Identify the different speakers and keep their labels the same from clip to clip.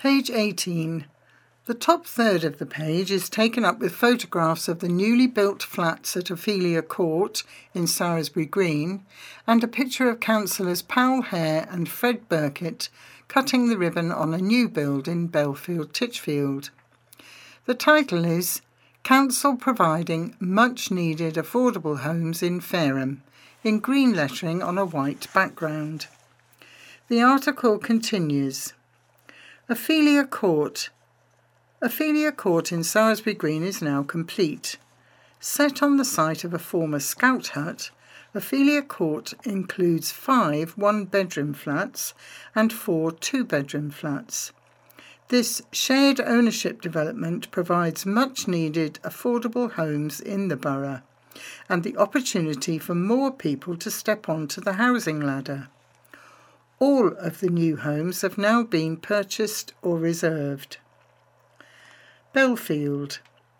Speaker 1: Page 18. The top third of the page is taken up with photographs of the newly built flats at Ophelia Court in Salisbury Green and a picture of councillors Powell Hare and Fred Burkett cutting the ribbon on a new build in Belfield Titchfield. The title is Council Providing Much Needed Affordable Homes in Fareham, in green lettering on a white background. The article continues. Ophelia Court in Salisbury Green is now complete. Set on the site of a former scout hut, Ophelia Court includes 5 one-bedroom flats and 4 two-bedroom flats. This shared ownership development provides much-needed affordable homes in the borough and the opportunity for more people to step onto the housing ladder. All of the new homes have now been purchased or reserved. Belfield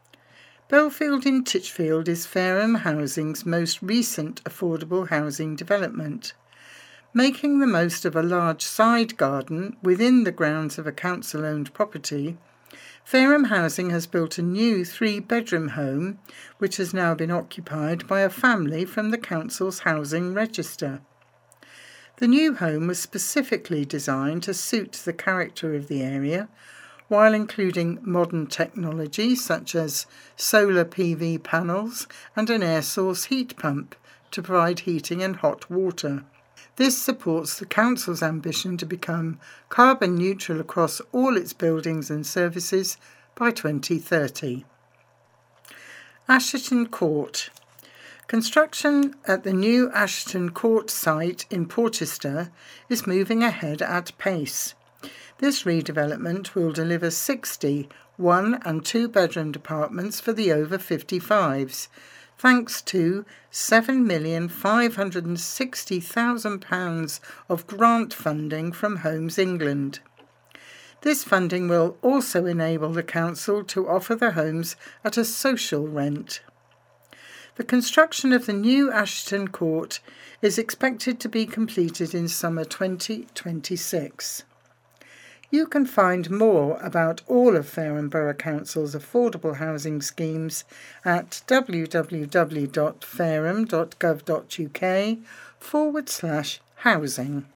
Speaker 1: in Titchfield is Fareham Housing's most recent affordable housing development. Making the most of a large side garden within the grounds of a council-owned property, Fareham Housing has built a new 3-bedroom home, which has now been occupied by a family from the council's housing register. The new home was specifically designed to suit the character of the area, while including modern technology such as solar PV panels and an air source heat pump to provide heating and hot water. This supports the council's ambition to become carbon neutral across all its buildings and services by 2030. Asherton Court. Construction at the new Asherton Court site in Porchester is moving ahead at pace. This redevelopment will deliver 60 one- and two-bedroom apartments for the over 55s, thanks to £7,560,000 of grant funding from Homes England. This funding will also enable the council to offer the homes at a social rent. The construction of the new Asherton Court is expected to be completed in summer 2026. You can find more about all of Fareham Borough Council's affordable housing schemes at www.fareham.gov.uk/housing.